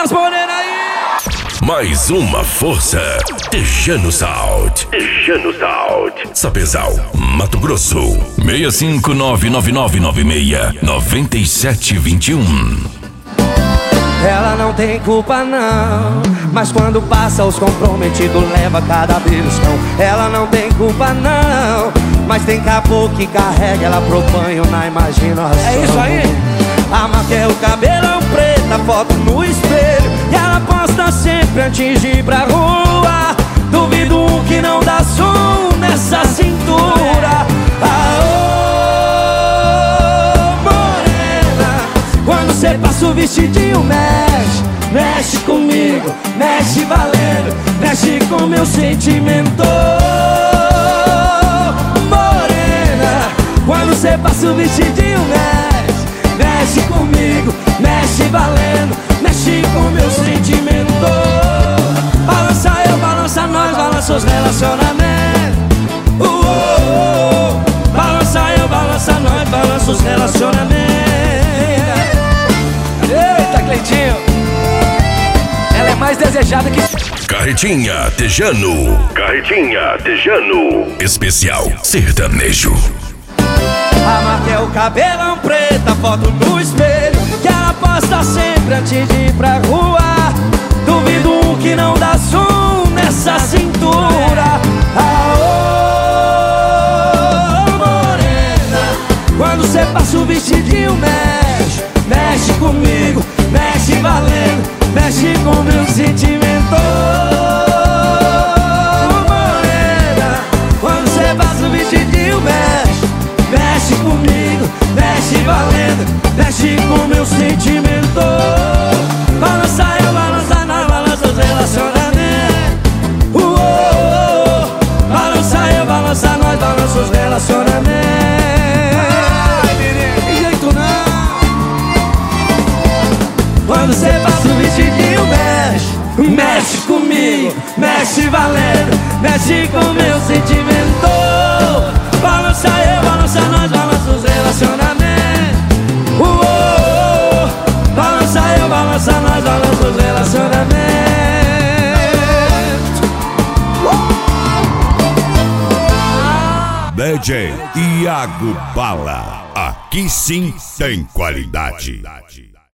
das morenas aí. Mais uma força. Tejano Sound. Tejano Sound. Sapezal, Mato Grosso. 65999969721. Ela não tem culpa não, mas quando passa os comprometidos leva cada beliscão. Ela não tem culpa não, mas tem caboclo que carrega ela pro banho na imaginação. É isso aí. A marca é o cabelão preto, a foto no espelho, e ela posta sempre antes de ir pra rua. Duvido que não dá som nessa cintura. Quando cê passa o vestidinho, mexe, mexe comigo, mexe valendo, mexe com meu sentimento. Morena, quando cê passa o vestidinho, mexe, mexe comigo, mexe valendo, mexe com meu sentimento. Balança eu, balança nós, balança os relacionamentos. Balança eu, balança nós, balança os relacionamentos. Eita, Cleitinho, ela é mais desejada que... Carretinha Tejano. Carretinha Tejano. Especial sertanejo. A marca é o cabelão preto, a foto no espelho, que ela posta sempre antes de ir pra rua. Duvido que não dá som nessa cintura. Morena, quando cê passa o vestidinho, mexe, mexe comigo, mexe valendo, mexe com meu sentimento. Morena, quando cê passa o vestidinho, mexe, mexe comigo, mexe valendo, mexe com meu sentimento. Balança eu, balança nós, balança os relacionamentos. Balança eu, balança nós, balança os relacionamentos. Quando cê passa o vestidinho, mexe, mexe comigo, mexe valendo, mexe com meu sentimento. Balança eu, balança nós, balança os relacionamentos. Balança eu, balança nós, balança os relacionamentos. DJ Iago Bala. Aqui sim tem qualidade.